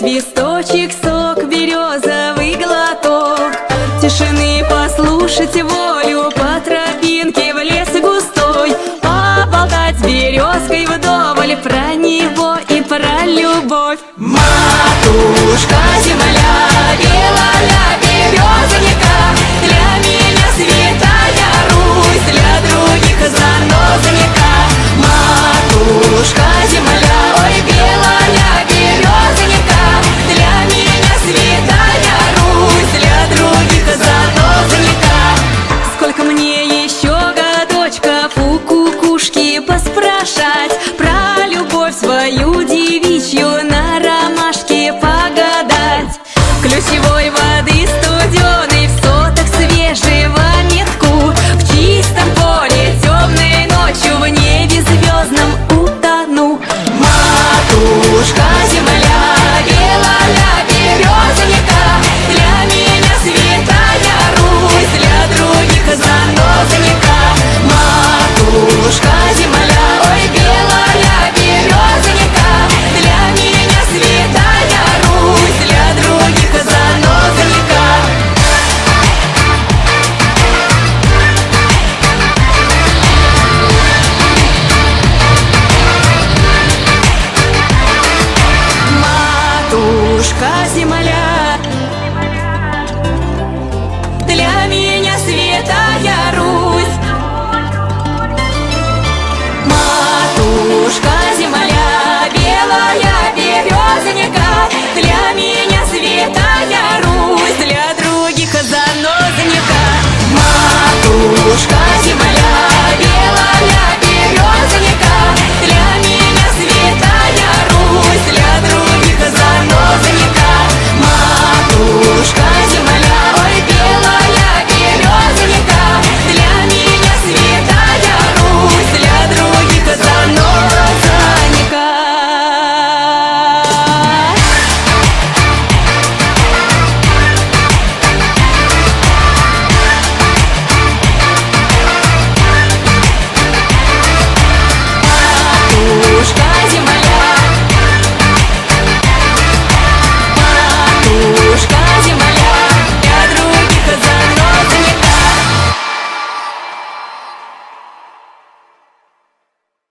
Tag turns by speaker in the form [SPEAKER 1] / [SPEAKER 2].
[SPEAKER 1] свисточек, сок, березовый глоток, тишины послушать волю, по тропинке в лес густой, поболтать с березкой вдоволь про него и про любовь. Матушка земля, белая березонька, для меня святая Русь, для других занозонька. Матушка земля, ой, белая березонька, для меня святая Русь, для других занозонька. Сколько мне еще годочков у кукушки поспрашать про любовь свою девичью, на ромашке погадать, ключевой воды студеной, в сотах свежего метку, в чистом поле темной ночью, в небе звездном утону. Матушка земля, белая березонька, для меня святая Русь, для других занозонька. Матушка земля, ой, белая березонька, для меня святая Русь, для других занозонька. Матушка земля, для меня святая Русь. Матушка земля, белая березонька, для меня